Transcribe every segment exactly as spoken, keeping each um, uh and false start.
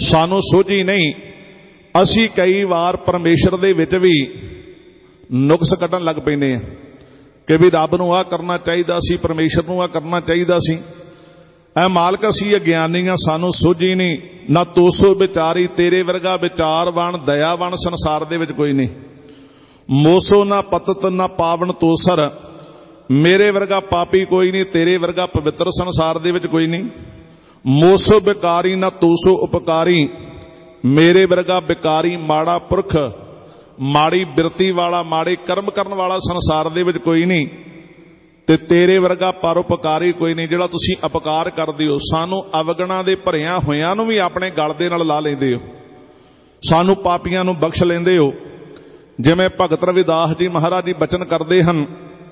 सानू सोझी नहीं। असी कई वार परमेश्वर दे विच भी नुक्स कड्ढण लग पैंदे आ कि भी रब नूं आ करना चाहिदा सी, परमेश्वर नूं आ करना चाहिदा सी। ऐ मालक असी अगियानी आ, सानू सोझी नहीं। ना तोसो विचारी, तेरे वर्गा विचारवान दयावान संसार दे विच कोई नहीं। मोसो ना पतत ना पावन तोसर, मेरे वर्गा पापी कोई नहीं, तेरे वर्गा पवित्र संसार दे विच कोई नहीं। मोसो बेकारी ना तोसो उपकारी, मेरे वर्गा बेकारी माड़ा पुरख, माड़ी बिरती वाला, माड़े कर्म करन वाला संसार दे विच कोई नहीं। ते तेरे वर्गा परोपकारी कोई नहीं जिहड़ा तुसीं अपकार करदे हो। सानू अवगुणां दे भरिया होइआं नूं भी अपने गल दे नाल ला लैंदे हो, सानू पापियां नूं बख्श लैंदे हो। जिवें भगत रविदास जी महाराज जी बचन करदे हन,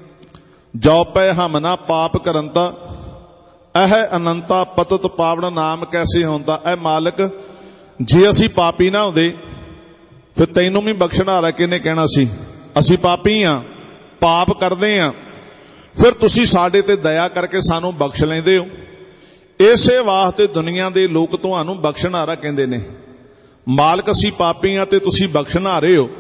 जो पै हम ना पाप करंता, एह अनंता पतत पावन नाम कैसे होंदा। ऐ मालक जे असी पापी ना होंदे फिर तैनूं भी बख्शण वाला किहने कहना सी। असी पापी हां, पाप करदे हां, फिर तुसी साडे ते दया करके सानू बख्श लैंदे हो। इसे वास्ते दुनिया दे लोग तुहानू बख्शणहारा कहंदे ने। मालक असी पापी हां ते तुसी बख्शणहारे हो,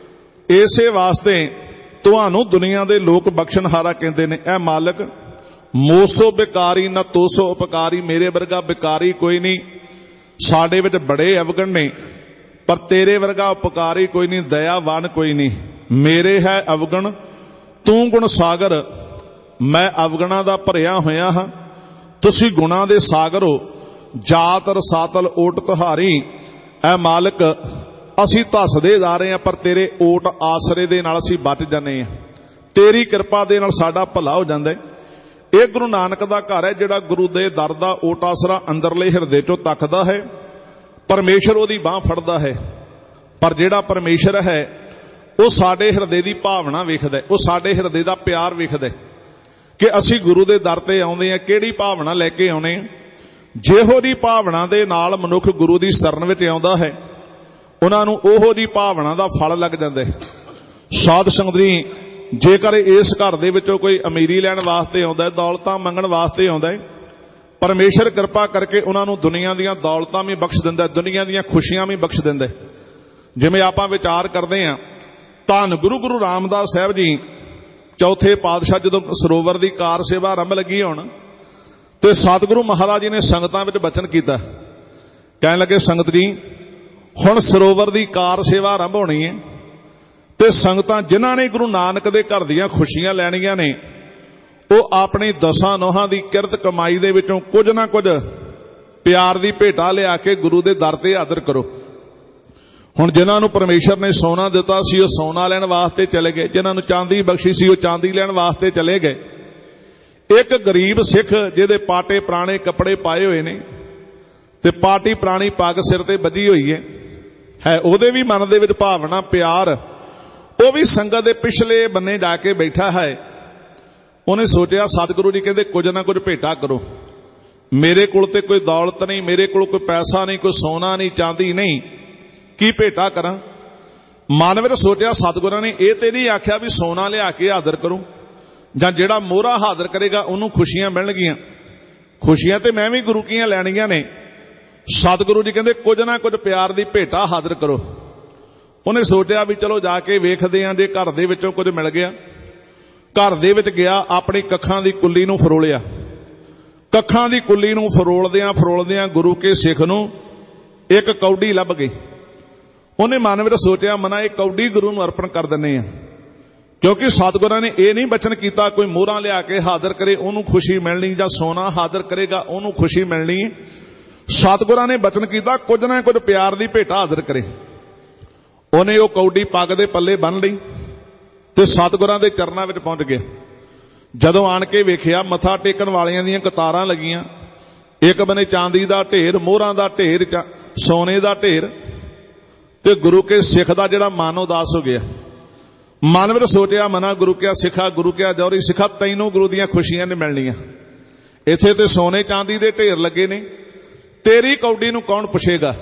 इसे वास्ते तुहानू दुनिया दे लोग बख्शणहारा कहंदे ने। ऐ मालक मोसो बेकारी ना तोसो उपकारी, मेरे वर्गा बेकारी कोई नहीं। साडे विच बड़े अवगुण ने पर तेरे वर्गा उपकारी कोई नहीं, दयावान कोई नहीं। मेरे है अवगुण तू गुण सागर, मैं अवगुणा दा भरिया होया हां, तुसी गुणा दे सागर हो। जात रसातल ओट तुहारी, ऐ मालक असी धसदे जा रहे हैं पर तेरे ओट आसरे दे नाल असी बच जाने हैं। तेरी कृपा दे नाल साडा भला हो जांदा है। यह गुरु नानक दा घर है जिहड़ा गुरु दे दर दा ओट आसरा अंदरले हिरदे चों तकदा है, परमेश्वर ओहदी बांह फड़दा है। पर जिहड़ा परमेश्वर है वह साडे हिरदे दी भावना वेखदा है, वह साडे हिरदे दा प्यार वेखदा है कि असी गुरु दे दर ते आउंदे हां, किहड़ी भावना लैके आउणे। जिहो जी भावना दे नाल मनुख गुरु दी शरण विच आउंदा है, उन्हां नूं ओहो जी भावना दा फल लग जांदा है। साध संगत जी, जेकर इस घर दे विचों कोई अमीरी लैण वास्ते आउंदा है, दौलतां मंगण वास्ते आउंदा है, परमेश्वर कृपा करके उन्हां नूं दुनिया दीयां दौलतां भी बख्श दिंदा है, दुनिया दीयां खुशियां भी बख्श दिंदा है। जिवें आपां विचार करदे हां, धन गुरु गुरु रामदास साहिब जी चौथे पातशाह जदों सरोवर की कार सेवा आरंभ लगी होण ते सतगुरु महाराज जी ने संगतां विच बचन कीता, कहण लगे संगत जी हुण सरोवर की कार सेवा आरंभ होनी है ते संगतां जिन्हां ने गुरु नानक दे घर दीयां खुशियां लैणीਆਂ ने वो अपनी दसां नोहां दी किरत कमाई दे विचों कुछ ना कुछ प्यार दी भेटा लिया के गुरु दे दर ते हाज़र करो। हुण जिन्हां नूं परमेश्वर ने सोना दिता सी वो सोना लैण वास्ते चले गए, जिन्हां नूं चांदी बख्शी सी वो चांदी लैण वास्ते चले गए। एक गरीब सिख जिहदे पाटे पुराने कपड़े पाए हुए ने ते पाटी पुरानी पग सिर ते बधी हुई है, है उहदे भी मन दे विच भावना प्यार, वो भी संगत दे पिछले बन्ने जाके बैठा है। उन्हें सोचा सतगुरु जी कहते कुछ ना कुछ भेटा करो, मेरे कोल ते कोई दौलत नहीं, मेरे कोल कोई पैसा नहीं, कोई सोना नहीं, चांदी नहीं, की भेटा करा। मन विच सोचा सतगुरां ने यह तो नहीं आख्या भी सोना लिया के हाज़र करूं जां जिहड़ा मोहरा हाज़र करेगा उन्होंने खुशियां मिलणगियां। खुशियां तो मैं भी गुरु कीयां लैणियां ने। सतगुरु जी कहते कुछ ना कुछ प्यार की भेटा हाज़र करो। उन्हें सोचा भी चलो जाके वेखदे हां जे घर दे विचों कुछ मिल गया। घर दे विच गया, अपनी कखां दी कुल्ली नूं फरोलिया, कखां दी कुल्ली नूं फरोलदियां फरोलदियां गुरु के सिख नूं एक कौडी लभ गई। उन्हें मन विच सोचा मना एक कौडी गुरु नूं अर्पण कर दिंदे आ, क्योंकि सतगुरां ने यह नहीं बचन कीता कोई मोहरा लिया के हाज़र करे उन्होंने खुशी मिलनी, जां सोना हाज़र करेगा उन्होंने खुशी मिलनी। सतगुरां ने बचन कीता कुछ ना कुछ प्यार की भेटा हाज़र करे। उन्हें वो कौडी पग दे पल्ले बन लई ते सतगुरां दे चरनां विच पहुंच गया। जदों आण के वेखिया मत्था टेकण वालियां दीयां कतारां लगियां, एक बने चांदी दा ढेर, मोहरां दा ढेर, सोने दा ढेर, ते गुरु के सिख दा जिहड़ा मन उदास हो गया। मन विच सोचिया मना गुरु क्या सिखा, गुरु क्या जौहरी सिखा, तैनूं गुरु दीयां खुशियां नहीं मिलणीਆਂ। इत्थे ते सोने चांदी दे ढेर लगे ने, तेरी कौडी नूं कौन पुछेगा।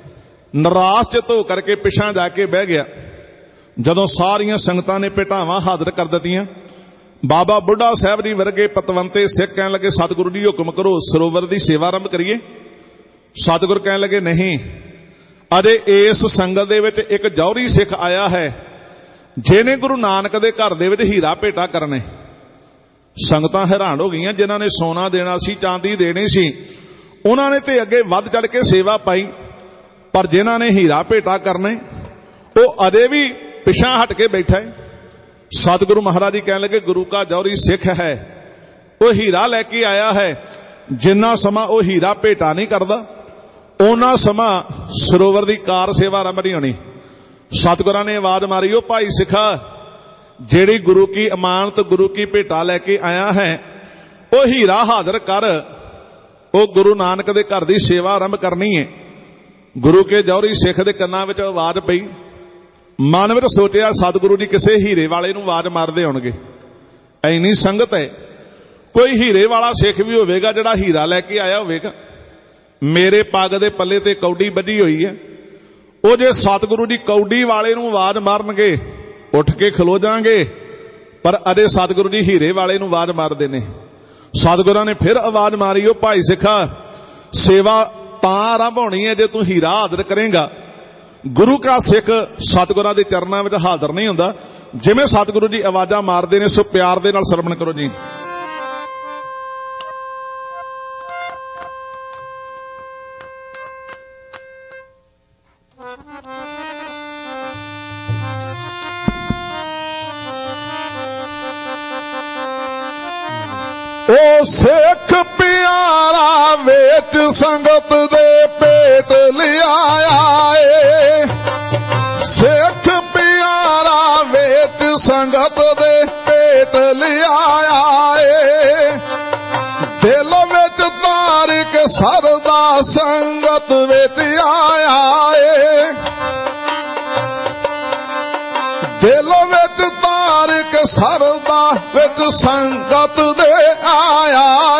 निराश चित हो करके पिछां जाके बह गया। जदों सारियां संगतां ने भेटावां हाज़र कर दित्तियां, बाबा बुढ़ा साहब जी वर्गे पतवंते सिख कहण लगे सतगुरु जी हुक्म करो सरोवर की सेवा आरंभ करिए। सतगुरु कहण लगे नहीं, अजे इस संगत दे विच एक जौहरी सिख आया है जिहने गुरु नानक दे घर दे विच हीरा भेटा करने। संगतां हैरान हो गईयां, जिन्हां ने सोना देना सी, चांदी देनी सी, उन्हां ने ते अगे वध चढ़ के सेवा पाई, पर जिन्हां ने हीरा भेटा करने वो अजे भी पिछा हट के बैठा है। सतगुरु महाराज जी कहने लगे, गुरु का जौहरी सिख है, वो हीरा लैके आया है, जिन्ना समा वो हीरा भेटा नहीं करता उन्ना समा सरोवर की कार सेवा आरंभ नहीं होनी। सतगुरां ने आवाज मारी, ओ भाई सिखा, जेड़ी गुरु की अमानत, गुरु की भेटा लैके आया है, वो हीरा हाजिर कर, वो गुरु नानक दे घर दी सेवा आरंभ करनी है। गुरु के जौहरी सिख दे कन्नां विच आवाज पई, मन विच सोचिया सतगुरु जी किसे हीरे वाले नूं आवाज मारदे होणगे। इन्नी संगत है, कोई हीरे वाला सिख भी होवेगा जिहड़ा हीरा लैके आया होवेगा। मेरे पग दे पल्ले ते कौडी बधी हुई है, वो जे सतगुरु जी कौडी वाले नूं आवाज मारनगे उठ के खलो जांगे, पर अजे सतगुरु जी हीरे वाले नूं आवाज मारदे ने। सतगुरां ने फिर आवाज मारी, ओ भाई सिखा, सेवा तां आरंभ होनी है जे तू हीरा हाजिर करेगा। गुरु का सिख सतगुरां दे चरनां विच हाजिर नहीं हुंदा। जिवें सतगुरु जी आवाजां मारदे ने, सो प्यार दे नाल सरवण करो जी। ओ सिख प्यारा वेच संगत दे पेट लियाया ए, सिख प्यारा वेच संगत दे पेट लियाया ए, दिल विच तार के सरदा संगत विच आया ए, दिल विच तार के सरदा विच संगत दे आया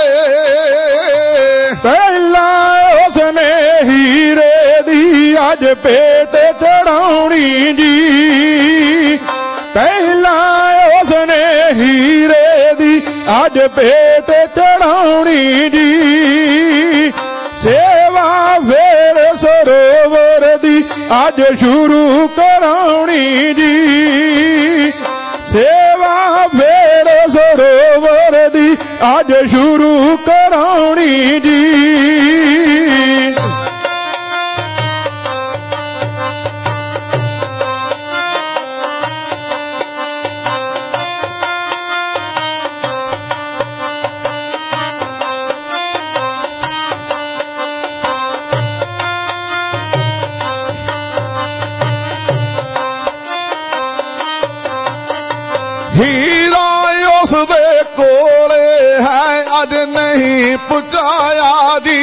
ए। पहला उसने हीरे दी अज पेट चढ़ाउणी जी, पहला उसने हीरे दी अज पेट चढ़ाउणी जी, सेवा वेल सरोवर दी अज शुरू कराउणी जी, सेवा वेल सरोवर दी अज शुरू कराउणी जी। हीरा उस दे कोले है अज नहीं पुजाया जी,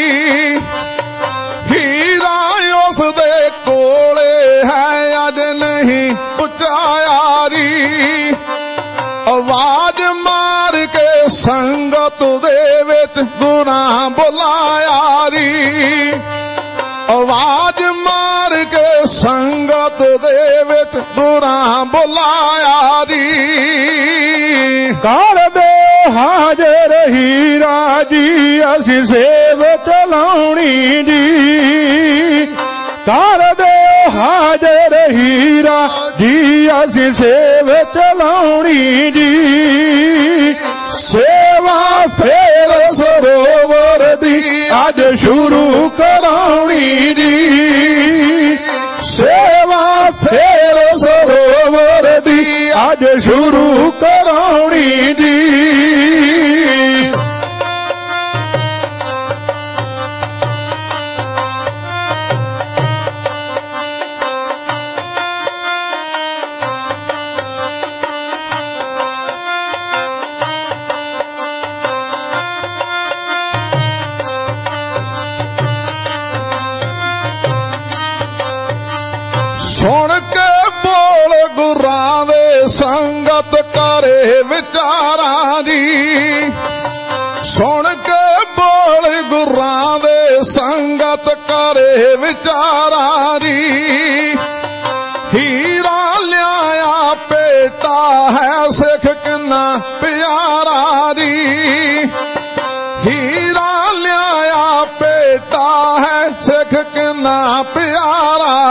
हीरा उस दे कोले है अज नहीं पुजाया जी, आवाज मार के संगत दे विच गुनाह बुलाया जी, आवाज मार के संगत दे विच गुनाह बुलाया जी। कर दे हाजर हीरा जी असी सेव चलाउणी जी, कर दे हाजर हीरा जी असी सेव चलाउणी जी, सेवा फेर सरोवर दी अज शुरू कराउणी जी, सेवा फेर सरोवर दी अज शुरू कराउणी जी। सुन के बोल गुरां दे संगत करे विचारा जी, सुन के बोल गुरां दे संगत करे विचारा जी, हीरा लियाया बेटा है सिख किन्ना प्यारा जी, हीरा लियाया बेटा है सिख किन्ना प्यारा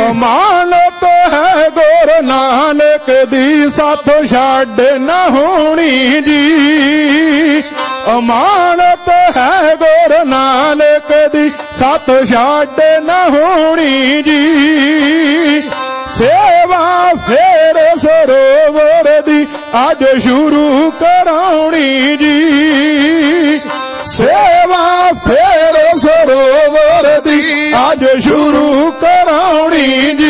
ਅਮਾਨਤ ਹੈ ਗੁਰ ਨਾਨਕ ਦੀ ਸਾਥੋਂ ਛੱਡ ਨਾ ਹੋਣੀ ਜੀ। ਅਮਾਨਤ ਹੈ ਗੁਰ ਨਾਨਕ ਦੀ ਸਾਥੋਂ ਛੱਡ ਨਾ ਹੋਣੀ ਜੀ। ਸੇਵਾ ਫੇਰ ਸਰੋਵਰ ਦੀ ਅੱਜ ਸ਼ੁਰੂ ਕਰਾਉਣੀ ਜੀ। ਸੇਵਾ ਫੇਰ ਸਰੋਵਰ ਦੀ ਅੱਜ ਸ਼ੁਰੂ ਕਰਾਉਣੀ ਜੀ।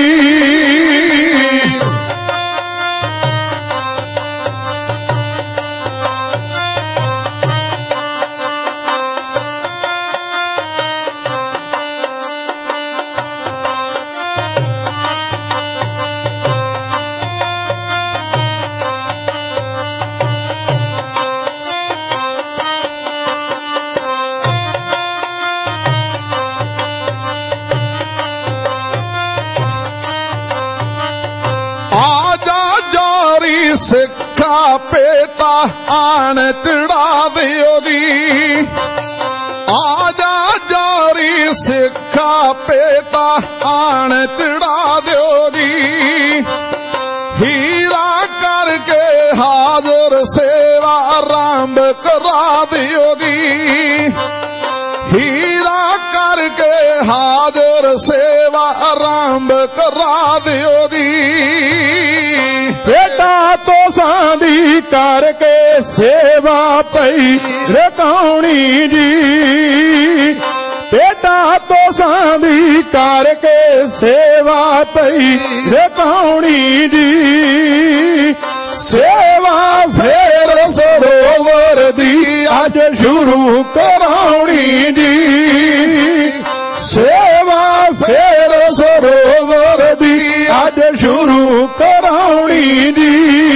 ਸਿੱਖਾ ਪੇਟਾ ਆਣ ਟੜਾ ਦਿਓ ਜੀ। ਆ ਜਾ ਜਾਰੀ ਸਿੱਖਾ ਪੇਟਾ ਆਣ ਟੜਾ ਦਿਓ ਜੀ। ਹੀਰਾ ਕਰਕੇ ਹਾਜ਼ਰ ਸੇਵਾ ਆਰੰਭ ਕਰਾ ਦਿਓ ਜੀ। ਹੀਰਾ ਕਰਕੇ ਹਾਜ਼ਰ ਸੇਵਾ ਆਰੰਭ ਕਰਾ ਦਿਓ ਜੀ। ਬੇਟਾ ਤੋਂ ਸਾਂਦੀ ਕਰਕੇ ਸੇਵਾ ਪਈ ਰਕਾਉਣੀ ਜੀ। ਬੇਟਾ ਤੋਂ ਸਾਂਦੀ ਕਰਕੇ ਸੇਵਾ ਪਈ ਰਕਾਉਣੀ ਜੀ। ਸੇਵਾ ਫੇਰ ਸਰੋਵਰ ਦੀ ਅੱਜ ਸ਼ੁਰੂ ਕਰਾਉਣੀ ਜੀ। ਸੇਵਾ ਫੇਰ ਸਰੋਵਰ ਦੀ ਅੱਜ ਸ਼ੁਰੂ ਕਰਾਉਣੀ ਜੀ।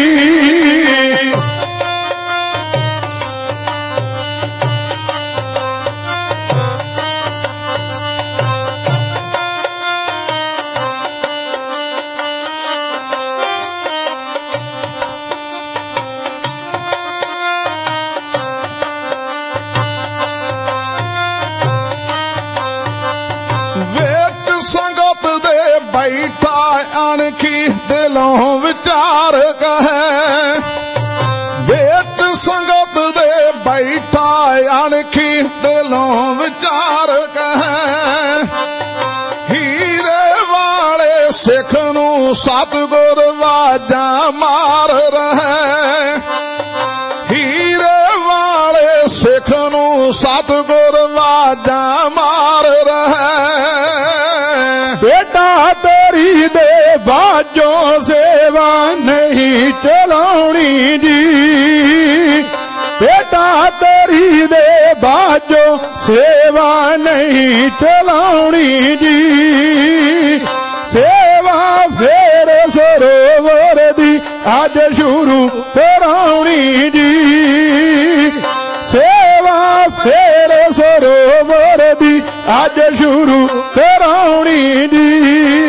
ਬੈਠਾ ਅਣਖੀ ਦਿਲੋਂ ਵਿਚਾਰ ਕਹੈ। ਵੇਟ ਸੰਗਤ ਦੇ ਬੈਠਾ ਅਣਖੀ ਦਿਲੋਂ ਵਿਚਾਰ ਕਹੈ। ਹੀਰੇ ਵਾਲੇ ਸਿੱਖ ਨੂੰ ਸਤਿਗੁਰ ਵਾਜਾਂ ਮਾਰ ਰਹੈ। ਹੀਰੇ ਵਾਲੇ ਸਿੱਖ ਨੂੰ ਸਤਿਗੁਰ ਵਾਜਾਂ ਮਾਰ ਰਹੈ। ਬੇਟਾ ਤੇਰੀ ਦੇ ਬਾਝੋਂ ਸੇਵਾ ਨਹੀਂ ਚਲਾਉਣੀ ਜੀ। ਬੇਟਾ ਤੇਰੀ ਦੇ ਬਾਝੋਂ ਸੇਵਾ ਨਹੀਂ ਚਲਾਉਣੀ ਜੀ। ਸੇਵਾ ਫੇਰ ਸਰੋਵਰ ਦੀ ਅੱਜ ਸ਼ੁਰੂ ਕਰਾਉਣੀ ਜੀ। ਸੇਵਾ ਫੇਰ ਸਰੋਵਰ ਦੀ ਅੱਜ ਸ਼ੁਰੂ ਕਰਾਉਣੀ ਜੀ।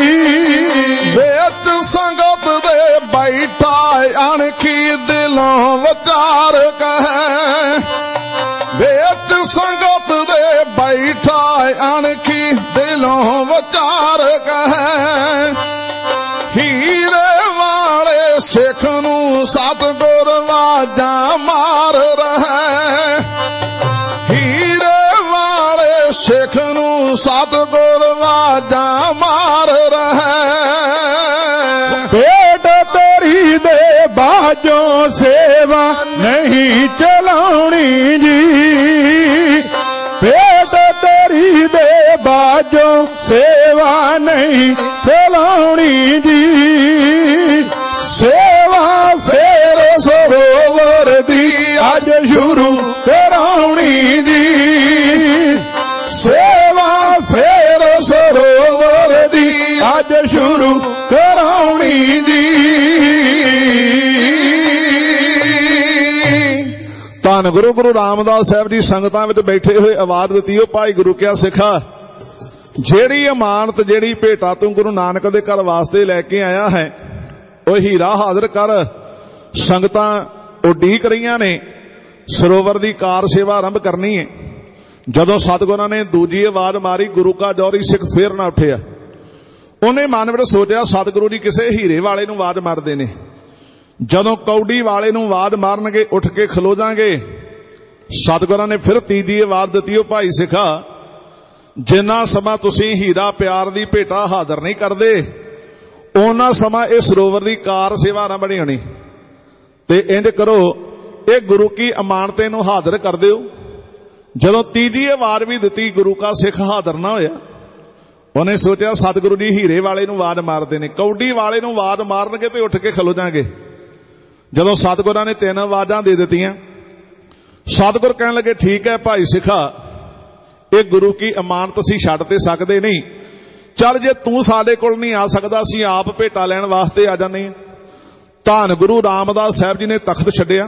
ਵੇਤ ਸੰਗਤ ਦੇ ਬੈਠਾ ਅਣਖੀ ਦਿਲੋਂ ਵਿਚਾਰ ਕਹੈ। ਵੇਤ ਸੰਗਤ ਦੇ ਬੈਠਾ ਅਣਖੀ ਦਿਲੋਂ ਵਿਚਾਰ ਕਹੈ। ਹੀਰੇ ਵਾਲੇ ਸਿੱਖ ਨੂੰ ਸਤਿਗੁਰ ਵਾਜਾਂ ਮਾਰ ਰਹੈ। ਹੀਰੇ ਵਾਲੇ ਸਿੱਖ ਨੂੰ ਸਤਿਗੁਰ ਵਾਜਾਂ ਮਾਰ ਰਹੈ। ਭੇਟ ਤੇਰੀ ਦੇ ਬਾਝੋਂ ਸੇਵਾ ਨਹੀਂ ਚਲਾਉਣੀ ਜੀ। ਭੇਟ ਤੇਰੀ ਦੇ ਬਾਝੋਂ ਸੇਵਾ ਨਹੀਂ ਚਲਾਉਣੀ ਜੀ। ਸੇਵਾ ਫੇਰ ਸਰੋਵਰ ਦੀ ਅੱਜ ਸ਼ੁਰੂ ਕਰਾਉਣੀ ਜੀ। ਸੇਵਾ ਫੇਰ ਸਰੋਵਰ ਦੀ ਅੱਜ ਸ਼ੁਰੂ ਕਰਾਉਣੀ ਜੀ। ਧੰਨ ਗੁਰੂ ਗੁਰੂ ਰਾਮਦਾਸ ਸਾਹਿਬ ਜੀ ਸੰਗਤਾਂ ਵਿੱਚ ਬੈਠੇ ਹੋਏ ਆਵਾਜ਼ ਦਿੱਤੀ। ਉਹ ਭਾਈ ਗੁਰੂ ਕਿਆ ਸਿੱਖਾ, ਜਿਹੜੀ ਅਮਾਨਤ ਜਿਹੜੀ ਭੇਟਾ ਤੂੰ ਗੁਰੂ ਨਾਨਕ ਦੇ ਘਰ ਵਾਸਤੇ ਲੈ ਕੇ ਆਇਆ ਹੈ, ਉਹ ਹੀਰਾ ਹਾਜ਼ਰ ਕਰ। ਸੰਗਤਾਂ ਉਡੀਕ ਰਹੀਆਂ ਨੇ, ਸਰੋਵਰ ਦੀ ਕਾਰ ਸੇਵਾ ਆਰੰਭ ਕਰਨੀ ਹੈ। ਜਦੋਂ ਸਤਿਗੁਰਾਂ ਨੇ ਦੂਜੀ ਆਵਾਜ਼ ਮਾਰੀ, ਗੁਰੂ ਕਾ ਜੌਹਰੀ ਸਿੱਖ ਫੇਰ ਨਾ ਉੱਠਿਆ। ਉਹਨੇ ਮਨ ਵਿੱਚ ਸੋਚਿਆ ਸਤਿਗੁਰੂ ਜੀ ਕਿਸੇ ਹੀਰੇ ਵਾਲੇ ਨੂੰ ਆਵਾਜ਼ ਮਾਰਦੇ ਨੇ, ਜਦੋਂ ਕੌਡੀ ਵਾਲੇ ਨੂੰ ਆਵਾਜ਼ ਮਾਰਨਗੇ ਉੱਠ ਕੇ ਖਲੋ ਜਾਾਂਗੇ। ਸਤਿਗੁਰਾਂ ਨੇ ਫਿਰ ਤੀਜੀ ਆਵਾਜ਼ ਦਿੱਤੀ, ਉਹ ਭਾਈ ਸਿੱਖਾ, ਜਿੰਨਾ ਸਮਾਂ ਤੁਸੀਂ ਹੀਰਾ ਪਿਆਰ ਦੀ ਭੇਟਾ ਹਾਜ਼ਰ ਨਹੀਂ ਕਰਦੇ ਉਹਨਾਂ ਸਮਾਂ ਇਹ ਸਰੋਵਰ ਦੀ ਕਾਰ ਸੇਵਾ ਨਾ ਬਣੀ ਹੋਣੀ। ਤੇ ਇੰਜ ਕਰੋ, ਇਹ ਗੁਰੂ ਕੀ ਅਮਾਨਤੇ ਨੂੰ ਹਾਜ਼ਰ ਕਰ ਦਿਓ। ਜਦੋਂ ਤੀਜੀ ਆਵਾਜ਼ ਵੀ ਦਿੱਤੀ, ਗੁਰੂ ਕਾ ਸਿੱਖ ਹਾਜ਼ਰ ਨਾ ਹੋਇਆ। ਉਹਨੇ ਸੋਚਿਆ ਸਤਿਗੁਰੂ ਜੀ ਹੀਰੇ ਵਾਲੇ ਨੂੰ ਆਵਾਜ਼ ਮਾਰਦੇ ਨੇ, ਕੌਡੀ ਵਾਲੇ ਨੂੰ ਆਵਾਜ਼ ਮਾਰਨਗੇ ਤੇ ਉੱਠ ਕੇ ਖਲੋ ਜਾਾਂਗੇ। ਜਦੋਂ ਸਤਿਗੁਰਾਂ ਨੇ ਤਿੰਨ ਆਵਾਜ਼ਾਂ ਦੇ ਦਿੱਤੀਆਂ, ਸਤਿਗੁਰ ਕਹਿਣ ਲੱਗੇ, ਠੀਕ ਹੈ ਭਾਈ ਸਿੱਖਾ, ਇਹ ਗੁਰੂ ਕੀ ਅਮਾਨਤ ਅਸੀਂ ਛੱਡ ਤੇ ਸਕਦੇ ਨਹੀਂ। ਚੱਲ ਜੇ ਤੂੰ ਸਾਡੇ ਕੋਲ ਨਹੀਂ ਆ ਸਕਦਾ, ਅਸੀਂ ਆਪ ਭੇਟਾ ਲੈਣ ਵਾਸਤੇ ਆ ਜਾਂਦੇ ਹਾਂ। ਧੰਨ ਗੁਰੂ ਰਾਮਦਾਸ ਸਾਹਿਬ ਜੀ ਨੇ ਤਖਤ ਛੱਡਿਆ।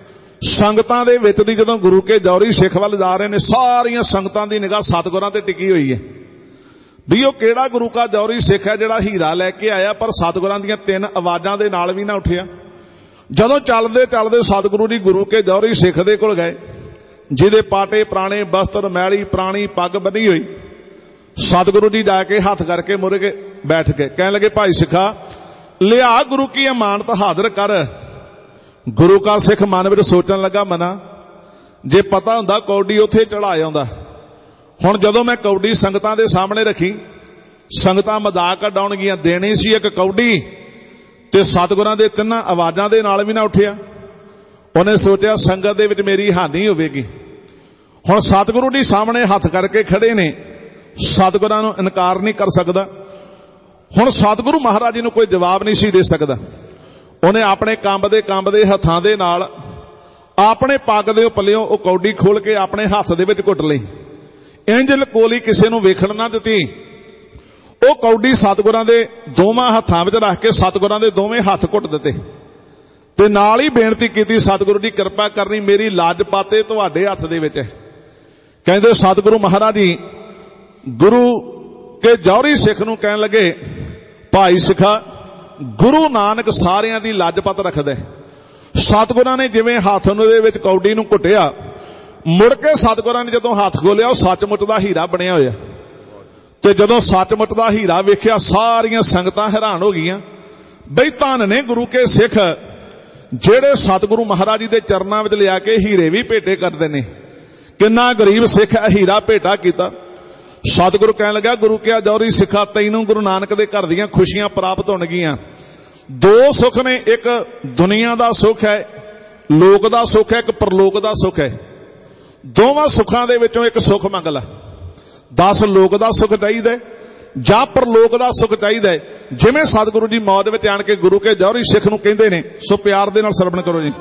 ਸੰਗਤਾਂ ਦੇ ਵਿੱਚ ਦੀ ਜਦੋਂ ਗੁਰੂ ਕੇ ਜੌਹਰੀ ਸਿੱਖ ਵੱਲ ਜਾ ਰਹੇ ਨੇ, ਸਾਰੀਆਂ ਸੰਗਤਾਂ ਦੀ ਨਿਗਾਹ ਸਤਿਗੁਰਾਂ ਤੇ ਟਿਕੀ ਹੋਈ ਹੈ ਵੀ ਉਹ ਕਿਹੜਾ ਗੁਰੂ ਕਾ ਜੌਹਰੀ ਸਿੱਖ ਹੈ ਜਿਹੜਾ ਹੀਰਾ ਲੈ ਕੇ ਆਇਆ ਪਰ ਸਤਿਗੁਰਾਂ ਦੀਆਂ ਤਿੰਨ ਆਵਾਜ਼ਾਂ ਦੇ ਨਾਲ ਵੀ ਨਾ ਉੱਠਿਆ। ਜਦੋਂ ਚੱਲਦੇ ਚੱਲਦੇ ਸਤਿਗੁਰੂ ਜੀ ਗੁਰੂ ਕੇ ਜੌਹਰੀ ਸਿੱਖ ਦੇ ਕੋਲ ਗਏ, ਜਿਹਦੇ ਪਾਟੇ ਪੁਰਾਣੇ ਬਸਤਰ, ਮੈਲੀ ਪੁਰਾਣੀ ਪੱਗ ਬੰਨੀ ਹੋਈ। ਸਤਿਗੁਰੂ ਜੀ ਜਾ ਕੇ ਹੱਥ ਕਰਕੇ ਮੁੜ ਕੇ ਬੈਠ ਗਏ। ਕਹਿਣ ਲੱਗੇ, ਭਾਈ ਸਿੱਖਾ, ਲਿਆ ਗੁਰੂ ਕੀ ਅਮਾਨਤ ਹਾਜ਼ਰ ਕਰ। ਗੁਰੂ ਕਾ ਸਿੱਖ ਮਨ ਵਿੱਚ ਸੋਚਣ ਲੱਗਾ, ਮਨਾ ਜੇ ਪਤਾ ਹੁੰਦਾ ਕੌਡੀ ਉੱਥੇ ਚੜਾ ਆਉਂਦਾ। ਹੁਣ ਜਦੋਂ ਮੈਂ ਕੌਡੀ ਸੰਗਤਾਂ ਦੇ ਸਾਹਮਣੇ ਰੱਖੀ, ਸੰਗਤਾਂ ਮਜ਼ਾਕ ਉਡਾਉਣਗੀਆਂ, ਦੇਣੀ ਸੀ ਇੱਕ ਕੌਡੀ ਤੇ ਸਤਿਗੁਰਾਂ ਦੇ ਤਿੰਨਾਂ ਆਵਾਜ਼ਾਂ ਦੇ ਨਾਲ ਵੀ ਨਾ ਉੱਠਿਆ। ਉਹਨੇ ਸੋਚਿਆ ਸੰਗਤ ਦੇ ਵਿੱਚ ਮੇਰੀ ਹਾਨੀ ਹੋਵੇਗੀ। ਹੁਣ ਸਤਿਗੁਰੂ ਜੀ ਸਾਹਮਣੇ ਹੱਥ ਕਰਕੇ ਖੜੇ ਨੇ, ਸਤਿਗੁਰਾਂ ਨੂੰ ਇਨਕਾਰ ਨਹੀਂ ਕਰ ਸਕਦਾ। ਹੁਣ ਸਤਿਗੁਰੂ ਮਹਾਰਾਜ ਜੀ ਨੂੰ ਕੋਈ ਜਵਾਬ ਨਹੀਂ ਸੀ ਦੇ ਸਕਦਾ। ਉਹਨੇ ਆਪਣੇ ਕੰਬਦੇ ਕੰਬਦੇ ਹੱਥਾਂ ਦੇ ਨਾਲ ਆਪਣੇ ਪੱਗ ਦੇ ਪੱਲਿਓਂ ਉਹ ਕੌਡੀ ਖੋਲ ਕੇ ਆਪਣੇ ਹੱਥ ਦੇ ਵਿੱਚ ਘੁੱਟ ਲਈ। ਇੰਜ ਲਕੋਲੀ ਕਿਸੇ ਨੂੰ ਵੇਖਣ ਨਾ ਦਿੱਤੀ। ਉਹ ਕੌਡੀ ਸਤਿਗੁਰਾਂ ਦੇ ਦੋਵਾਂ ਹੱਥਾਂ ਵਿੱਚ ਰੱਖ ਕੇ ਸਤਿਗੁਰਾਂ ਦੇ ਦੋਵੇਂ ਹੱਥ ਘੁੱਟ ਦਿੱਤੇ ਤੇ ਨਾਲ ਹੀ ਬੇਨਤੀ ਕੀਤੀ, ਸਤਿਗੁਰੂ ਦੀ ਕਿਰਪਾ ਕਰਨੀ, ਮੇਰੀ ਲਾਜ ਪਾਤੇ ਤੁਹਾਡੇ ਹੱਥ ਦੇ ਵਿੱਚ ਹੈ। ਕਹਿੰਦੇ ਸਤਿਗੁਰੂ ਮਹਾਰਾਜ ਜੀ ਗੁਰੂ ਕੇ ਜੌਹਰੀ ਸਿੱਖ ਨੂੰ ਕਹਿਣ ਲੱਗੇ, ਭਾਈ ਸਿੱਖਾ, ਗੁਰੂ ਨਾਨਕ ਸਾਰਿਆਂ ਦੀ ਲਾਜਪਤ ਰੱਖਦਾ। ਸਤਿਗੁਰਾਂ ਨੇ ਜਿਵੇਂ ਹੱਥ ਨੂੰ ਦੇ ਵਿੱਚ ਕੌਡੀ ਨੂੰ ਘੁੱਟਿਆ, ਮੁੜ ਕੇ ਸਤਿਗੁਰਾਂ ਨੇ ਜਦੋਂ ਹੱਥ ਖੋਲਿਆ, ਉਹ ਸੱਚਮੁੱਚ ਦਾ ਹੀਰਾ ਬਣਿਆ ਹੋਇਆ। ਤੇ ਜਦੋਂ ਸੱਚਮੁੱਚ ਦਾ ਹੀਰਾ ਵੇਖਿਆ, ਸਾਰੀਆਂ ਸੰਗਤਾਂ ਹੈਰਾਨ ਹੋ ਗਈਆਂ ਬਈ ਧੰਨ ਨੇ ਗੁਰੂ ਕੇ ਸਿੱਖ ਜਿਹੜੇ ਸਤਿਗੁਰੂ ਮਹਾਰਾਜ ਜੀ ਦੇ ਚਰਨਾਂ ਵਿੱਚ ਲਿਆ ਕੇ ਹੀਰੇ ਵੀ ਭੇਟੇ ਕਰਦੇ ਨੇ। ਕਿੰਨਾ ਗਰੀਬ ਸਿੱਖ ਹੈ, ਹੀਰਾ ਭੇਟਾ ਕੀਤਾ। ਸਤਿਗੁਰੂ ਕਹਿਣ ਲੱਗਾ, ਗੁਰੂ ਕਿਆ ਜੌਹਰੀ ਸਿੱਖਾ, ਤੈਨੂੰ ਗੁਰੂ ਨਾਨਕ ਦੇ ਘਰ ਦੀਆਂ ਖੁਸ਼ੀਆਂ ਪ੍ਰਾਪਤ ਹੋਣਗੀਆਂ। ਦੋ ਸੁੱਖ ਨੇ, ਇੱਕ ਦੁਨੀਆ ਦਾ ਸੁੱਖ ਹੈ, ਲੋਕ ਦਾ ਸੁੱਖ ਹੈ, ਇੱਕ ਪਰਲੋਕ ਦਾ ਸੁੱਖ ਹੈ। ਦੋਵਾਂ ਸੁੱਖਾਂ ਦੇ ਵਿੱਚੋਂ ਇੱਕ ਸੁੱਖ ਮੰਗ ਲੈ। ਦਸ ਲੋਕ ਦਾ ਸੁੱਖ ਚਾਹੀਦਾ ਜਾਂ ਪਰਲੋਕ ਦਾ ਸੁੱਖ ਚਾਹੀਦਾ। ਜਿਵੇਂ ਸਤਿਗੁਰੂ ਜੀ ਮੌਜ ਵਿੱਚ ਆਣ ਕੇ ਗੁਰੂ ਕੇ ਜੌਹਰੀ ਸਿੱਖ ਨੂੰ ਕਹਿੰਦੇ ਨੇ, ਸੋ ਪਿਆਰ ਦੇ ਨਾਲ ਸਰਵਣ ਕਰੋ ਜੀ।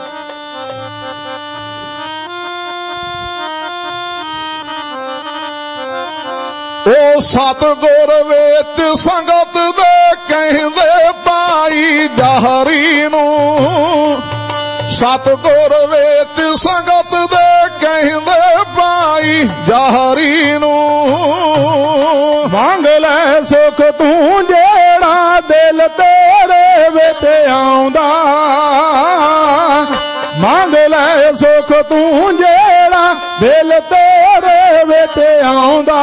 ਉਹ ਸਤਿਗੁਰ ਵਿੱਚ ਸੰਗਤ ਦੇ ਕਹਿੰਦੇ ਭਾਈ ਜੌਹਰੀ ਨੂੰ, ਸਤਿਗੁਰ ਵਿੱਚ ਸੰਗਤ ਦੇ ਕਹਿੰਦੇ ਭਾਈ ਜੌਹਰੀ ਨੂੰ, ਮੰਗ ਲੈ ਸੁਖ ਤੂੰ ਜਿਹੜਾ ਦਿਲ ਤੇਰੇ ਵਿੱਚ ਆਉਂਦਾ, ਮੰਗ ਲੈ ਸੁਖ ਤੂੰ ਜਿਹੜਾ ਦਿਲ ਤੇਰੇ ਵਿੱਚ ਆਉਂਦਾ।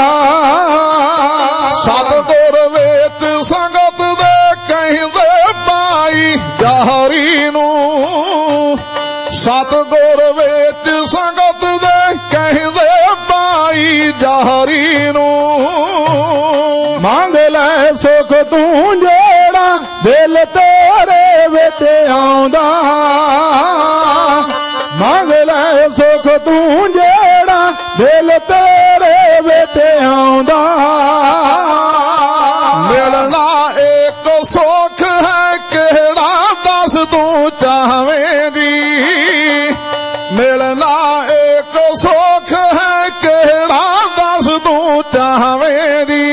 ਸਤਿਗੁਰ ਵਿੱਚ ਸੰਗਤ ਦੇ ਕਹਿੰਦੇ ਭਾਈ ਜੌਹਰੀ ਨੂੰ, ਸਤਿਗੁਰ ਵਿੱਚ ਸੰਗਤ ਦੇ ਕਹਿੰਦੇ ਭਾਈ ਜੌਹਰੀ ਨੂੰ, ਮੰਗ ਲੈ ਸੁਖ ਤੂੰ ਜਿਹੜਾ ਦਿਲ ਤੇਰੇ ਵਿੱਚ ਆਉਂਦਾ, ਮੰਗ ਲੈ ਸੁਖ ਤੂੰ ਜਿਹੜਾ ਦਿਲ ਤੇਰੇ ਵਿੱਚ ਆਉਂਦਾ। ਮਿਲਣਾ ਇੱਕ ਸੁੱਖ ਹੈ, ਕਿਹੜਾ ਦੱਸ ਤੂੰ ਚਾਹਵੇਂਗੀ। ਮਿਲਣਾ ਇੱਕ ਸੁੱਖ ਹੈ, ਕਿਹੜਾ ਦੱਸ ਤੂੰ ਚਾਹਵੇਂਗੀ।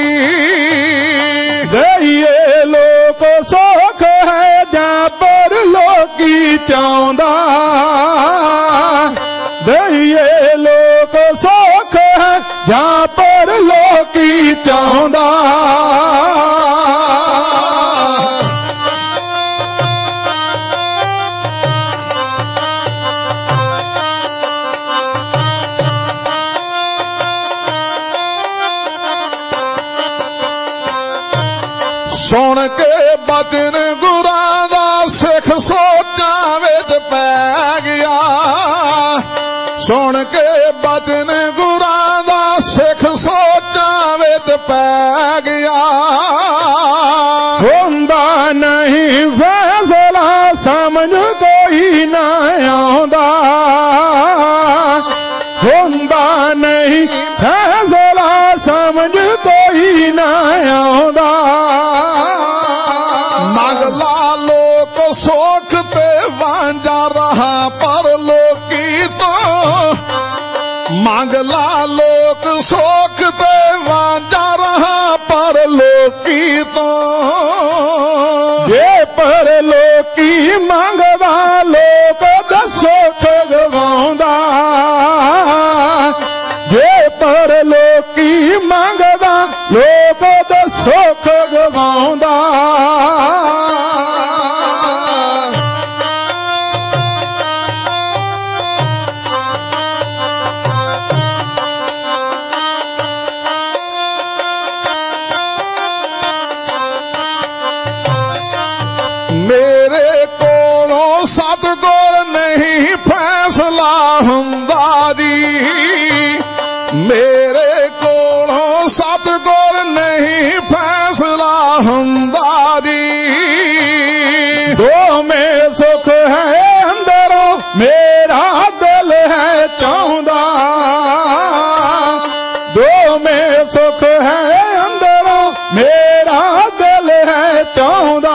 ਦਈਏ ਲੋਕ ਸੁੱਖ ਹੈ ਜਾਂ ਪਰਲੋਕੀ ਚਾਹੁੰਦਾ, ਦਈਏ ਲੋਕ ਸੁੱਖ ਹੈ ਜਾਂ ਪਰਲੋਕੀ ਚਾਹੁੰਦਾ। ਸੁਣ ਕੇ ਬਚਨ ਗੁਰਾਂ ਦਾ ਸਿੱਖ ਸੋਚਾਂ ਵਿੱਚ ਪੈ ਗਿਆ। ਸੁਣ ਕੇ ਬਚਨ ਗੁਰਾਂ ਦਾ ਸਿੱਖ ਸੋਚਾਂ ਵਿੱਚ ਪੈ ਗਿਆ। ਹੁੰਦਾ ਨਹੀਂ ਫੈਸਲਾ ਸਮਝ ਕੋਈ ਨਾ ਆਉਂਦਾ। ਹੁੰਦਾ ਨਹੀਂ ਫੈਸਲਾ ਸਮਝ ਕੋਈ ਨਾ ਆਉਂਦਾ। ਮੰਗਲਾ ਲੋਕ ਸੁੱਖ ਤੇ ਵਾਂਝਾ ਰਹਾ ਪਰ ਲੋਕੀ ਤੋਂ। ਮੰਗਲਾ ਲੋਕ ਸੁੱਖ ਤੇ ਵਾਂਝਾ ਰਹਾ ਪਰ ਲੋਕੀ ਤੋਂ। ਜੇ ਪਰ ਲੋਕੀ ਮੰਗਦਾ ਲੋਕ ਦੱਸੋ ਗਵਾਉਂਦਾ। ਜੇ ਪਰ ਲੋਕੀ ਮੰਗਦਾ ਲੋਕ ਦੱਸੋ ਗਵਾਉਂਦਾ। ਮੇਰੇ ਕੋਲੋਂ ਸਤਿਗੁਰ ਨਹੀਂ ਫੈਸਲਾ ਹੁੰਦਾ ਜੀ। ਮੇਰੇ ਕੋਲੋਂ ਸਤਿਗੁਰ ਨਹੀਂ ਫੈਸਲਾ ਹੁੰਦਾ ਜੀ। ਦੋਵੇਂ ਸੁਖ ਹੈ ਅੰਦਰੋਂ ਮੇਰਾ ਦਿਲ ਹੈ ਚਾਹੁੰਦਾ। ਦੋਵੇਂ ਸੁਖ ਹੈ ਅੰਦਰੋਂ ਮੇਰਾ ਦਿਲ ਹੈ ਚਾਹੁੰਦਾ।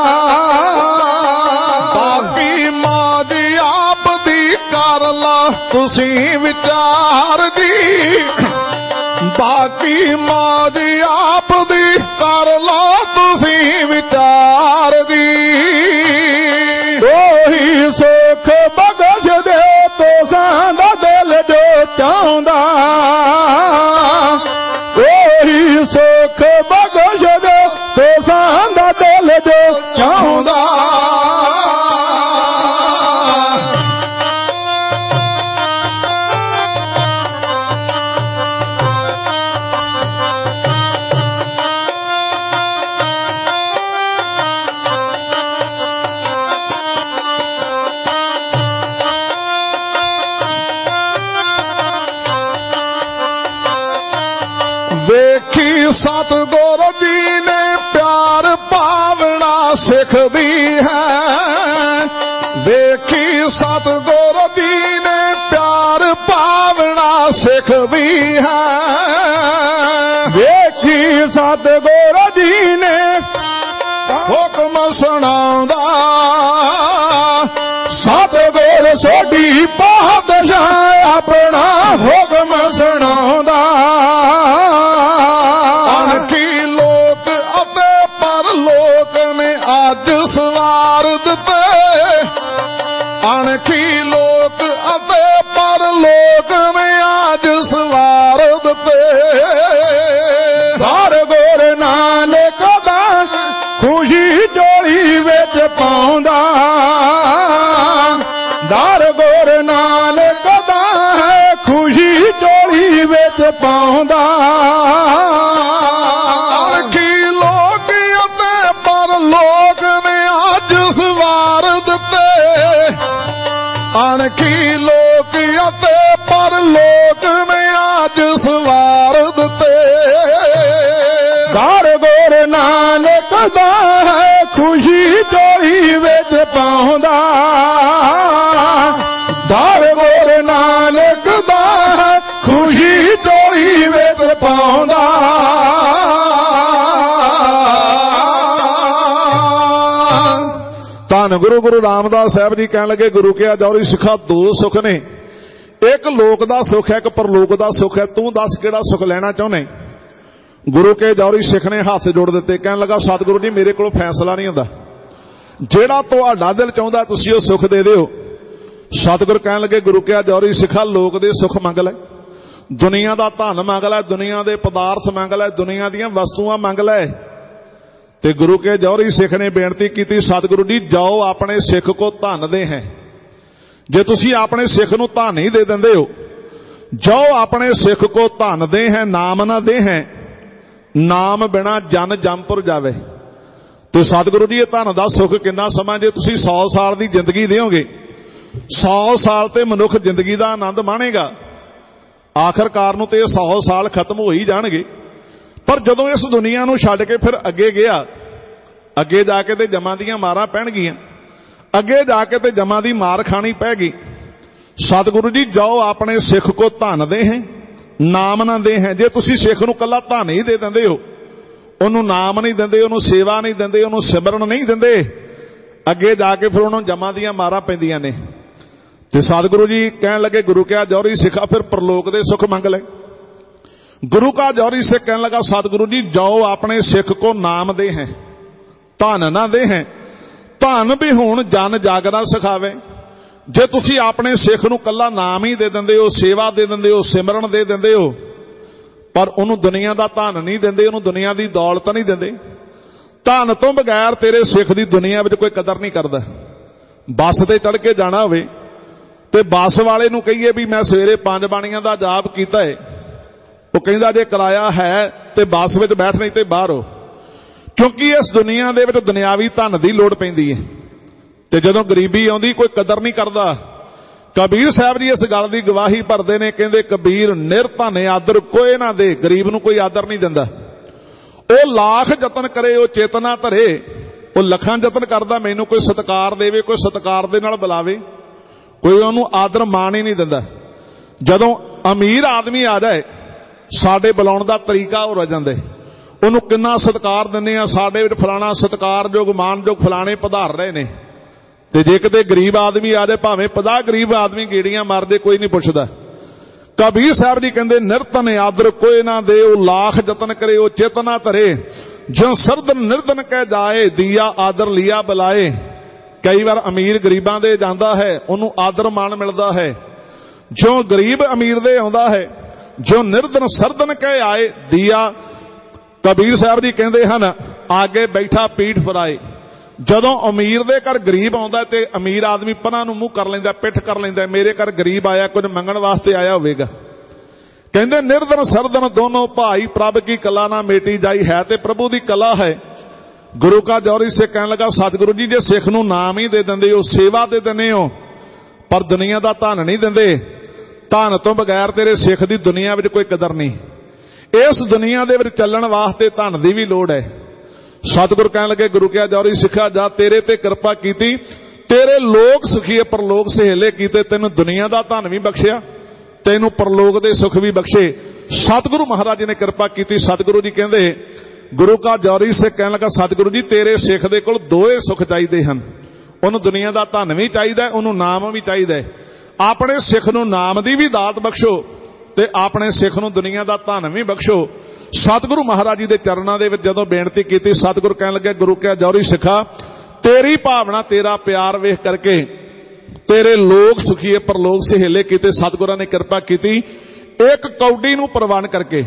ਬਾਕੀ ਮੌਜ ਆਪ ਦੀ ਕਰ ਲਾ ਤੁਸੀਂ ਵਿਚਾਰ ਜੀ। ਬਾਕੀ ਮੌਜ ਆਪ ਦੀ ਕਰ ਲਾ ਤੁਸੀਂ ਵਿਚਾਰ ਦੀ। ਉਹੀ ਸੁਖ ਬਖਸ਼ ਦੇ ਤੋਸਾਂ ਦਾ ਦਿਲ ਜੋ ਚਾਹੁੰਦਾ। ਉਹੀ ਸੁਖ ਬਖਸ਼ ਦੇ ਤੋਸਾਂ ਦਾ ਦਿਲ ਜੋ ਚਾਹੁੰਦਾ। ਵੇਖੀ ਸਤਿਗੁਰ ਜੀ ਨੇ ਪਿਆਰ ਭਾਵਨਾ ਸਿੱਖਦੀ ਹੈ। ਵੇਖੀ ਸਤਿਗੁਰ ਜੀ ਨੇ ਪਿਆਰ ਭਾਵਨਾ ਸਿੱਖਦੀ ਹੈ। ਵੇਖੀ ਸਤਿਗੁਰ ਜੀ ਨੇ ਹੁਕਮ ਸੁਣਾਉਂਦਾ। ਸਤਿਗੁਰ ਸੋਢੀ ਪਾਤਸ਼ਾਹ ਆਪਣਾ ਹੁਕਮ ਸੁਣਾਉਂਦਾ। ਅਣਖੀ ਲੋਕ ਅਤੇ ਪਰਲੋਕ ਨੇ ਅੱਜ ਸਵਾਰ ਦਿੱਤੇ। ਅਣਖੀ ਲੋਕ ਅਤੇ ਪਰਲੋਕ ਨੇ ਅੱਜ ਸਵਾਰ ਦਿੱਤੇ। ਹਰ ਗੁਰ ਨਾਨਕ ਦਾ ਖੁਸ਼ੀ ਝੋਲੀ ਵਿੱਚ ਪਾਉਂਦਾ। ਦਰ ਗੁਰ ਨਾਨਕ ਦਾ ਹੈ ਖੁਸ਼ੀ ਝੋਲੀ ਵਿੱਚ ਪਾਉਂਦਾ। ਅਣਖੀ ਲੋਕ ਅਤੇ ਪਰਲੋਕ ਨੇ ਅੱਜ ਸਵਾਰ ਦਿੱਤੇ। ਅਣਖੀ ਲੋਕ ਅਤੇ ਪਰਲੋਕ ਨੇ ਅੱਜ ਸਵਾਰ ਦਿੱਤੇ। ਦਰ ਗੁਰ ਨਾਨਕ ਦਾ ਹੈ ਖੁਸ਼ੀ ਝੋਲੀ ਵਿੱਚ ਪਾਉਂਦਾ। ਦਰ ਗੁਰ ਨਾਨਕ ਦਾ ਹੈ ਖੁਸ਼ੀ ਝੋਲੀ ਵਿੱਚ ਪਾਉਂਦਾ। ਧੰਨ ਗੁਰੂ ਗੁਰੂ ਰਾਮਦਾਸ ਸਾਹਿਬ ਜੀ ਕਹਿਣ ਲੱਗੇ, ਗੁਰੂ ਕਿਹਾ ਜੌਹਰੀ ਸਿੱਖਾ ਦੋ ਸੁੱਖ ਨੇ। ਇੱਕ ਲੋਕ ਦਾ ਸੁੱਖ ਹੈ, ਇੱਕ ਪਰਲੋਕ ਦਾ ਸੁੱਖ ਹੈ। ਤੂੰ ਦੱਸ ਕਿਹੜਾ ਸੁੱਖ ਲੈਣਾ ਚਾਹੁੰਦੇ। ਗੁਰੂ ਕੇ ਜੌਹਰੀ ਸਿੱਖ ਨੇ ਹੱਥ ਜੋੜ ਦਿੱਤੇ, ਕਹਿਣ ਲੱਗਾ ਸਤਿਗੁਰੂ ਜੀ ਮੇਰੇ ਕੋਲ ਫੈਸਲਾ ਨਹੀਂ ਹੁੰਦਾ। ਜਿਹੜਾ ਤੁਹਾਡਾ ਦਿਲ ਚਾਹੁੰਦਾ ਤੁਸੀਂ ਉਹ ਸੁੱਖ ਦੇ ਦਿਓ। ਸਤਿਗੁਰ ਕਹਿਣ ਲੱਗੇ, ਗੁਰੂ ਕਿਹਾ ਜੌਹਰੀ ਸਿੱਖਾ ਲੋਕ ਦੇ ਸੁੱਖ ਮੰਗ ਲੈ, ਦੁਨੀਆ ਦਾ ਧਨ ਮੰਗ ਲੈ, ਦੁਨੀਆ ਦੇ ਪਦਾਰਥ ਮੰਗ ਲੈ, ਦੁਨੀਆ ਦੀਆਂ ਵਸਤੂਆਂ ਮੰਗ ਲੈ। ਤੇ ਗੁਰੂ ਕੇ ਜੌਹਰੀ ਸਿੱਖ ਨੇ ਬੇਨਤੀ ਕੀਤੀ, ਸਤਿਗੁਰੂ ਜੀ ਜਾਓ ਆਪਣੇ ਸਿੱਖ ਕੋ ਧਨ ਦੇ ਹੈ। ਜੇ ਤੁਸੀਂ ਆਪਣੇ ਸਿੱਖ ਨੂੰ ਧਨ ਹੀ ਦੇ ਦਿੰਦੇ ਹੋ, ਜਾਓ ਆਪਣੇ ਸਿੱਖ ਕੋ ਧਨ ਦੇ ਹੈ, ਨਾਮ ਨਾ ਦੇ ਹੈ। ਨਾਮ ਬਿਨਾ ਜਨ ਜੰਮਪੁਰ ਜਾਵੇ। ਤੇ ਸਤਿਗੁਰੂ ਜੀ, ਇਹ ਧਨ ਦਾ ਸੁੱਖ ਕਿੰਨਾ ਸਮਾਂ, ਜੇ ਤੁਸੀਂ ਸੌ ਸਾਲ ਦੀ ਜ਼ਿੰਦਗੀ ਦਿਓਗੇ, ਸੌ ਸਾਲ ਤੇ ਮਨੁੱਖ ਜ਼ਿੰਦਗੀ ਦਾ ਆਨੰਦ ਮਾਣੇਗਾ, ਆਖਰਕਾਰ ਨੂੰ ਤੇ ਇਹ ਸੌ ਸਾਲ ਖਤਮ ਹੋ ਹੀ ਜਾਣਗੇ। ਪਰ ਜਦੋਂ ਇਸ ਦੁਨੀਆ ਨੂੰ ਛੱਡ ਕੇ ਫਿਰ ਅੱਗੇ ਗਿਆ, ਅੱਗੇ ਜਾ ਕੇ ਤੇ ਜਮਾਂ ਦੀਆਂ ਮਾਰਾਂ ਪੈਣਗੀਆਂ, ਅੱਗੇ ਜਾ ਕੇ ਤੇ ਜਮਾਂ ਦੀ ਮਾਰ ਖਾਣੀ ਪੈ ਗਈ। ਸਤਿਗੁਰੂ ਜੀ, ਜੋ ਆਪਣੇ ਸਿੱਖ ਕੋ ਧਨ ਦੇ ਹੈ ਨਾਮ ਨਾ ਦੇ ਹੈ। ਜੇ ਤੁਸੀਂ ਸਿੱਖ ਨੂੰ ਕੱਲਾ ਧਨ ਹੀ ਦੇ ਦਿੰਦੇ ਹੋ, ਉਹਨੂੰ ਨਾਮ ਨਹੀਂ ਦਿੰਦੇ, ਉਹਨੂੰ ਸੇਵਾ ਨਹੀਂ ਦਿੰਦੇ, ਉਹਨੂੰ ਸਿਮਰਨ ਨਹੀਂ ਦਿੰਦੇ, ਅੱਗੇ ਜਾ ਕੇ ਫਿਰ ਉਹਨੂੰ ਜਮਾਂ ਦੀਆਂ ਮਾਰਾਂ ਪੈਂਦੀਆਂ ਨੇ। ਤੇ ਸਤਿਗੁਰੂ ਜੀ ਕਹਿਣ ਲੱਗੇ, ਗੁਰੂ ਕਿਆ ਜੌਹਰੀ ਸਿੱਖਾ ਫਿਰ ਪ੍ਰਲੋਕ ਦੇ ਸੁੱਖ ਮੰਗ ਲੈ। ਗੁਰੂ ਕਾ ਜੌਹਰੀ ਸਿੱਖ ਕਹਿਣ ਲੱਗਾ, ਸਤਿਗੁਰੂ ਜੀ, ਜੋ ਆਪਣੇ ਸਿੱਖ ਕੋ ਨਾਮ ਦੇ ਹੈ ਧਨ ਨਾ ਦੇ ਹੈ। ਧਨ ਵੀ ਹੁਣ ਜਨ ਜਾਗਣਾ ਸਿਖਾਵੇ। ਜੇ ਤੁਸੀਂ ਆਪਣੇ ਸਿੱਖ ਨੂੰ ਕੱਲਾ ਨਾਮ ਹੀ ਦੇ ਦਿੰਦੇ ਹੋ, ਸੇਵਾ ਦੇ ਦਿੰਦੇ ਹੋ, ਸਿਮਰਨ ਦੇ ਦਿੰਦੇ ਹੋ, ਪਰ ਉਹਨੂੰ ਦੁਨੀਆ ਦਾ ਧਨ ਨਹੀਂ ਦਿੰਦੇ, ਉਹਨੂੰ ਦੁਨੀਆ ਦੀ ਦੌਲਤ ਨਹੀਂ ਦਿੰਦੇ, ਧਨ ਤੋਂ ਬਗੈਰ ਤੇਰੇ ਸਿੱਖ ਦੀ ਦੁਨੀਆ ਵਿੱਚ ਕੋਈ ਕਦਰ ਨਹੀਂ ਕਰਦਾ। ਬੱਸ ਤੇ ਚੜ ਕੇ ਜਾਣਾ ਹੋਵੇ ਤੇ ਬੱਸ ਵਾਲੇ ਨੂੰ ਕਹੀਏ ਵੀ ਮੈਂ ਸਵੇਰੇ ਪੰਜ ਬਾਣੀਆਂ ਦਾ ਜਾਪ ਕੀਤਾ ਹੈ, ਉਹ ਕਹਿੰਦਾ ਜੇ ਕਿਰਾਇਆ ਹੈ ਤੇ ਬੱਸ ਵਿੱਚ ਬੈਠ, ਨਹੀਂ ਤੇ ਬਾਹਰ ਹੋ। ਕਿਉਂਕਿ ਇਸ ਦੁਨੀਆ ਦੇ ਵਿੱਚ ਦੁਨਿਆਵੀ ਧਨ ਦੀ ਲੋੜ ਪੈਂਦੀ ਹੈ, ਤੇ ਜਦੋਂ ਗਰੀਬੀ ਆਉਂਦੀ ਕੋਈ ਕਦਰ ਨਹੀਂ ਕਰਦਾ। ਕਬੀਰ ਸਾਹਿਬ ਜੀ ਇਸ ਗੱਲ ਦੀ ਗਵਾਹੀ ਭਰਦੇ ਨੇ, ਕਹਿੰਦੇ ਕਬੀਰ ਨਿਰਧਨ ਆਦਰ ਕੋਈ ਨਾ ਦੇ। ਗਰੀਬ ਨੂੰ ਕੋਈ ਆਦਰ ਨਹੀਂ ਦਿੰਦਾ। ਉਹ ਲੱਖ ਯਤਨ ਕਰੇ ਉਹ ਚੇਤਨਾ ਧਰੇ, ਉਹ ਲੱਖਾਂ ਯਤਨ ਕਰਦਾ ਮੈਨੂੰ ਕੋਈ ਸਤਿਕਾਰ ਦੇਵੇ, ਕੋਈ ਸਤਿਕਾਰ ਦੇ ਨਾਲ ਬੁਲਾਵੇ, ਕੋਈ ਉਹਨੂੰ ਆਦਰ ਮਾਣ ਹੀ ਨਹੀਂ ਦਿੰਦਾ। ਜਦੋਂ ਅਮੀਰ ਆਦਮੀ ਆ ਜਾਏ, ਸਾਡੇ ਬੁਲਾਉਣ ਦਾ ਤਰੀਕਾ ਹੋ ਜਾਂਦਾ, ਉਹਨੂੰ ਕਿੰਨਾ ਸਤਿਕਾਰ ਦਿੰਦੇ ਆ, ਸਾਡੇ ਵਿੱਚ ਫਲਾਣਾ ਸਤਿਕਾਰਯੋਗ ਮਾਨਯੋਗ ਫਲਾਣੇ ਪਧਾਰ ਰਹੇ ਨੇ। ਤੇ ਜੇ ਕਿਤੇ ਗਰੀਬ ਆਦਮੀ ਆ ਜਾਏ, ਭਾਵੇਂ ਪੰਜਾਹ ਗਰੀਬ ਆਦਮੀ ਗੇੜੀਆਂ ਮਾਰਦੇ, ਕੋਈ ਨਹੀਂ ਪੁੱਛਦਾ। ਕਬੀਰ ਸਾਹਿਬ ਜੀ ਕਹਿੰਦੇ ਨਿਰਧਨ ਆਦਰ ਕੋਈ ਨਾ ਦੇ, ਉਹ ਲੱਖ ਯਤਨ ਕਰੇ ਉਹ ਚੇਤਨਾ ਧਰੇ। ਜੋ ਸਰਦਨ ਨਿਰਧਨ ਕਹਿ ਜਾਏ, ਦੀਆ ਆਦਰ ਲਿਆ ਬੁਲਾਏ। ਕਈ ਵਾਰ ਅਮੀਰ ਗਰੀਬਾਂ ਦੇ ਜਾਂਦਾ ਹੈ, ਉਹਨੂੰ ਆਦਰ ਮਾਣ ਮਿਲਦਾ ਹੈ। ਜੋ ਗਰੀਬ ਅਮੀਰ ਦੇ ਆਉਂਦਾ ਹੈ, ਜੋ ਨਿਰਧਨ ਸਰਦਨ ਕਹਿ ਆਏ ਦੀਆ। ਕਬੀਰ ਸਾਹਿਬ ਜੀ ਕਹਿੰਦੇ ਹਨ, ਆਗੇ ਬੈਠਾ ਪੀਠ ਫਰਾਏ। ਜਦੋਂ ਅਮੀਰ ਦੇ ਘਰ ਗਰੀਬ ਆਉਂਦਾ ਤੇ ਅਮੀਰ ਆਦਮੀ ਪਨਾਂ ਨੂੰ ਮੂੰਹ ਕਰ ਲੈਂਦਾ, ਪਿੱਠ ਕਰ ਲੈਂਦਾ, ਮੇਰੇ ਘਰ ਗਰੀਬ ਆਇਆ, ਕੁਝ ਮੰਗਣ ਵਾਸਤੇ ਆਇਆ ਹੋਵੇਗਾ। ਕਹਿੰਦੇ ਨਿਰਧਨ ਸਰਦਨ ਦੋਨੋਂ ਭਾਈ, ਪ੍ਰਭ ਕੀ ਕਲਾ ਨਾ ਮੇਟੀ ਜਾਈ। ਹੈ ਤੇ ਪ੍ਰਭੂ ਦੀ ਕਲਾ ਹੈ। ਗੁਰੂ ਕਾ ਜੌਹਰੀ ਸਿੱਖ ਕਹਿਣ ਲੱਗਾ, ਸਤਿਗੁਰੂ ਜੀ, ਜੇ ਸਿੱਖ ਨੂੰ ਨਾਮ ਹੀ ਦੇ ਦਿੰਦੇ ਹੋ, ਸੇਵਾ ਦੇ ਦਿੰਦੇ ਹੋ, ਪਰ ਦੁਨੀਆ ਦਾ ਧਨ ਨਹੀਂ ਦਿੰਦੇ, ਧਨ ਤੋਂ ਬਗੈਰ ਤੇਰੇ ਸਿੱਖ ਦੀ ਦੁਨੀਆ ਵਿੱਚ ਕੋਈ ਕਦਰ ਨਹੀਂ। ਇਸ ਦੁਨੀਆ ਦੇ ਵਿੱਚ ਚੱਲਣ ਵਾਸਤੇ ਧਨ ਦੀ ਵੀ ਲੋੜ ਹੈ। ਸਤਿਗੁਰ ਕਹਿਣ ਲੱਗੇ, ਗੁਰੂ ਕਿਆ ਜੌਹਰੀ ਸਿੱਖਾ ਜਾ, ਤੇਰੇ ਤੇ ਕਿਰਪਾ ਕੀਤੀ, ਤੇਰੇ ਲੋਕ ਸੁਖੀਏ ਪਰਲੋਕ ਸਹੇਲੇ ਕੀਤੇ। ਤੈਨੂੰ ਦੁਨੀਆ ਦਾ ਧਨ ਵੀ ਬਖਸ਼ਿਆ, ਤੈਨੂੰ ਪਰਲੋਕ ਦੇ ਸੁਖ ਵੀ ਬਖਸ਼ੇ। ਸਤਿਗੁਰੂ ਮਹਾਰਾਜ ਜੀ ਨੇ ਕਿਰਪਾ ਕੀਤੀ। ਸਤਿਗੁਰੂ ਜੀ ਕਹਿੰਦੇ, ਗੁਰੂ ਕਾ ਜੌਹਰੀ ਸਿੱਖ ਕਹਿਣ ਲੱਗਾ, ਸਤਿਗੁਰੂ ਜੀ, ਤੇਰੇ ਸਿੱਖ ਦੇ ਕੋਲ ਦੋਏ ਸੁਖ ਚਾਹੀਦੇ ਹਨ। ਉਹਨੂੰ ਦੁਨੀਆ ਦਾ ਧਨ ਵੀ ਚਾਹੀਦਾ, ਉਹਨੂੰ ਨਾਮ ਵੀ ਚਾਹੀਦਾ। ਆਪਣੇ ਸਿੱਖ ਨੂੰ ਨਾਮ ਦੀ ਵੀ ਦਾਤ ਬਖਸ਼ੋ ਤੇ ਆਪਣੇ ਸਿੱਖ ਨੂੰ ਦੁਨੀਆ ਦਾ ਧਨ ਵੀ ਬਖਸ਼ੋ। ਸਤਿਗੁਰੂ ਮਹਾਰਾਜ ਜੀ ਦੇ ਚਰਨਾਂ ਦੇ ਵਿੱਚ ਜਦੋਂ ਬੇਨਤੀ ਕੀਤੀ, ਸਤਿਗੁਰ ਕਹਿਣ ਲੱਗੇ, ਗੁਰੂ ਕਿਆ ਜੌਹਰੀ ਸਿੱਖਾ, ਤੇਰੀ ਭਾਵਨਾ, ਤੇਰਾ ਪਿਆਰ ਵੇਖ ਕਰਕੇ ਤੇਰੇ ਲੋਕ ਸੁਖੀਏ ਪਰਲੋਕ ਸਹੇਲੇ ਕੀਤੇ। ਸਤਿਗੁਰਾਂ ਨੇ ਕਿਰਪਾ ਕੀਤੀ, ਇੱਕ ਕੌਡੀ ਨੂੰ ਪ੍ਰਵਾਨ ਕਰਕੇ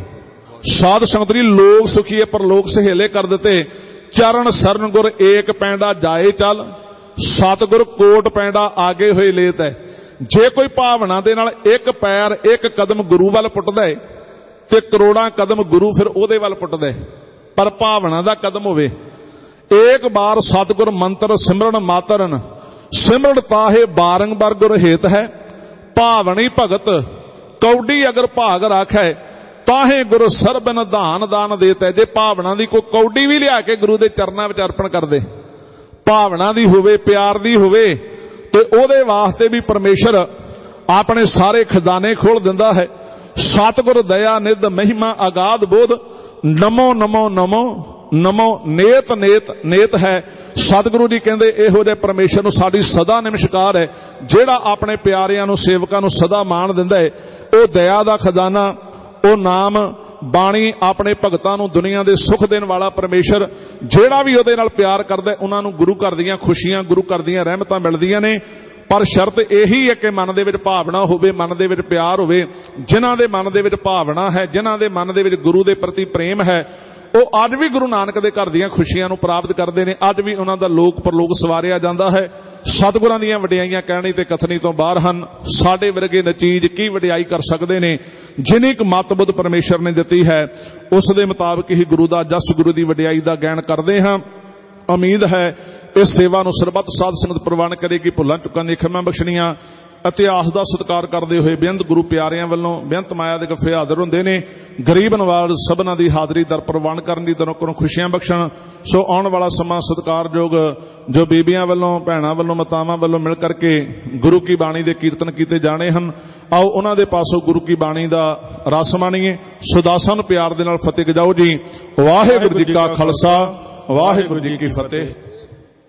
ਸਾਧ ਸੰਗਤ ਜੀ ਲੋਕ ਸੁਖੀਏ ਪਰਲੋਕ ਸਹੇਲੇ ਕਰ ਦਿੱਤੇ। ਚਰਨ ਸਰਨ ਗੁਰ ਏਕ ਪੈਂਡਾ ਜਾਏ ਚੱਲ, ਸਤਿਗੁਰ ਕੋਟ ਪੈਂਡਾ ਆਗੇ ਹੋਏ ਲੇਤ ਹੈ। ਜੇ ਕੋਈ ਭਾਵਨਾ ਦੇ ਨਾਲ ਇੱਕ ਪੈਰ ਇੱਕ ਕਦਮ ਗੁਰੂ ਵੱਲ ਪੁੱਟਦਾ ਹੈ ਤੇ ਕਰੋੜਾਂ ਕਦਮ ਗੁਰੂ ਫਿਰ ਉਹਦੇ ਵੱਲ ਪੁੱਟਦਾ ਹੈ। ਪਰ ਭਾਵਨਾ ਦਾ ਕਦਮ ਹੋਵੇ, ਏਕ ਬਾਰ ਸਤਿਗੁਰ ਮੰਤਰ ਸਿਮਰਨ ਮਾਤਰਨ, ਸਿਮਰਨ ਤਾਹੇ ਬਾਰੰਬਾਰ ਗੁਰ ਹੇਤ ਹੈ। ਭਾਵਨੀ ਭਗਤ ਕੌਡੀ ਅਗਰ ਭਾਗ ਰਾਖੈ, ਤਾਹੇ ਗੁਰੂ ਸਰਬ ਨਿਧਾਨ ਦਾਨ ਦੇਤਾ। ਜੇ ਭਾਵਨਾ ਦੀ ਕੋਈ ਕੌਡੀ ਵੀ ਲਿਆ ਕੇ ਗੁਰੂ ਦੇ ਚਰਨਾਂ ਵਿੱਚ ਅਰਪਣ ਕਰਦੇ, ਭਾਵਨਾ ਦੀ ਹੋਵੇ, ਪਿਆਰ ਦੀ ਹੋਵੇ, ਤੇ ਉਹਦੇ ਵਾਸਤੇ ਵੀ ਪਰਮੇਸ਼ਰ ਆਪਣੇ ਸਾਰੇ ਖਜ਼ਾਨੇ ਖੋਲ ਦਿੰਦਾ ਹੈ। ਸਤਿਗੁਰ ਦਇਆ ਨਿਧ ਮਹਿਮਾ ਅਗਾਧ ਬੋਧ, ਨਮੋ ਨਮੋ ਨਮੋ ਨਮੋ ਨੇਤ ਨੇਤ ਨੇਤ ਹੈ। ਸਤਿਗੁਰੂ ਜੀ ਕਹਿੰਦੇ, ਇਹੋ ਜਿਹੇ ਪਰਮੇਸ਼ਰ ਨੂੰ ਸਾਡੀ ਸਦਾ ਨਮਸਕਾਰ ਹੈ, ਜਿਹੜਾ ਆਪਣੇ ਪਿਆਰਿਆਂ ਨੂੰ, ਸੇਵਕਾਂ ਨੂੰ ਸਦਾ ਮਾਣ ਦਿੰਦਾ ਹੈ। ਉਹ ਦਇਆ ਦਾ ਖਜ਼ਾਨਾ, ਉਹ ਨਾਮ ਬਾਣੀ, ਆਪਣੇ ਭਗਤਾਂ ਨੂੰ ਦੁਨੀਆ ਦੇ ਸੁੱਖ ਦੇਣ ਵਾਲਾ ਪਰਮੇਸ਼ਰ, ਜਿਹੜਾ ਵੀ ਉਹਦੇ ਨਾਲ ਪਿਆਰ ਕਰਦਾ, ਉਹਨਾਂ ਨੂੰ ਗੁਰੂ ਘਰ ਦੀਆਂ ਖੁਸ਼ੀਆਂ, ਗੁਰੂ ਘਰ ਦੀਆਂ ਰਹਿਮਤਾਂ ਮਿਲਦੀਆਂ ਨੇ। ਪਰ ਸ਼ਰਤ ਇਹੀ ਹੈ ਕਿ ਮਨ ਦੇ ਵਿੱਚ ਭਾਵਨਾ ਹੋਵੇ, ਮਨ ਦੇ ਵਿੱਚ ਪਿਆਰ ਹੋਵੇ। ਜਿਨ੍ਹਾਂ ਦੇ ਮਨ ਦੇ ਵਿੱਚ ਭਾਵਨਾ ਹੈ, ਜਿਨ੍ਹਾਂ ਦੇ ਮਨ ਦੇ ਵਿੱਚ ਗੁਰੂ ਦੇ ਪ੍ਰਤੀ ਪ੍ਰੇਮ ਹੈ, ਉਹ ਅੱਜ ਵੀ ਗੁਰੂ ਨਾਨਕ ਦੇ ਘਰ ਦੀਆਂ ਖੁਸ਼ੀਆਂ ਨੂੰ ਪ੍ਰਾਪਤ ਕਰਦੇ ਨੇ। ਅੱਜ ਵੀ ਉਹਨਾਂ ਦਾ ਲੋਕ ਪਰਲੋਕ ਸਵਾਰਿਆ ਜਾਂਦਾ ਹੈ। ਸਤਿਗੁਰਾਂ ਦੀਆਂ ਵਡਿਆਈਆਂ ਕਹਿਣੀ ਤੇ ਕਥਨੀ ਤੋਂ ਬਾਹਰ ਹਨ। ਸਾਡੇ ਵਰਗੇ ਨਚੀਜ ਕੀ ਵਡਿਆਈ ਕਰ ਸਕਦੇ ਨੇ। ਜਿੰਨੀ ਕੁ ਮੱਤ ਬੁੱਧ ਪਰਮੇਸ਼ਰ ਨੇ ਦਿੱਤੀ ਹੈ, ਉਸ ਦੇ ਮੁਤਾਬਕ ਹੀ ਗੁਰੂ ਦਾ ਜਸ, ਗੁਰੂ ਦੀ ਵਡਿਆਈ ਦਾ ਗਿਆਨ ਕਰਦੇ ਹਾਂ। ਉਮੀਦ ਹੈ ਇਸ ਸੇਵਾ ਨੂੰ ਸਰਬੱਤ ਸਾਧ ਸੰਗਤ ਪ੍ਰਵਾਨ ਕਰੇਗੀ। ਭੁੱਲਾਂ ਚੁੱਕਾਂ ਦੀਆਂ ਖਿਮਾ ਬਖਸ਼ਣੀਆਂ। ਇਤਿਹਾਸ ਦਾ ਸਤਿਕਾਰ ਕਰਦੇ ਹੋਏ ਬੇਅੰਤ ਗੁਰੂ ਪਿਆਰਿਆਂ ਵੱਲੋਂ ਬੇਅੰਤ ਮਾਇਆ ਦੇ ਗੱਫੇ ਹਾਜ਼ਰ ਹੁੰਦੇ ਨੇ। ਗਰੀਬ ਨਵਾਜ਼ ਸਭਨਾਂ ਦੀ ਹਾਜ਼ਰੀ ਦਰ ਪ੍ਰਵਾਨ ਕਰਨ ਦੀ ਤਰੋਂ ਕਰੋ ਖੁਸ਼ੀਆਂ ਬਖਸ਼ਣ। ਸੋ ਆਉਣ ਵਾਲਾ ਸਮਾਂ ਸਤਿਕਾਰਯੋਗ ਜੋ ਬੀਬੀਆਂ ਵੱਲੋਂ, ਭੈਣਾਂ ਵੱਲੋਂ, ਮਾਤਾਵਾਂ ਵੱਲੋਂ ਮਿਲ ਕਰਕੇ ਗੁਰੂ ਕੀ ਬਾਣੀ ਦੇ ਕੀਰਤਨ ਕੀਤੇ ਜਾਣੇ ਹਨ। ਆਓ ਉਹਨਾਂ ਦੇ ਪਾਸੋਂ ਗੁਰੂ ਕੀ ਬਾਣੀ ਦਾ ਰਸ ਮਾਣੀਏ। ਸੋ ਦਾਸਾਂ ਨੂੰ ਪਿਆਰ ਦੇ ਨਾਲ ਫਤਿਹ ਗਜਾਓ ਜੀ। ਵਾਹਿਗੁਰੂ ਜੀ ਕਾ ਖਾਲਸਾ, ਵਾਹਿਗੁਰੂ ਜੀ ਕੀ ਫਤਿਹ।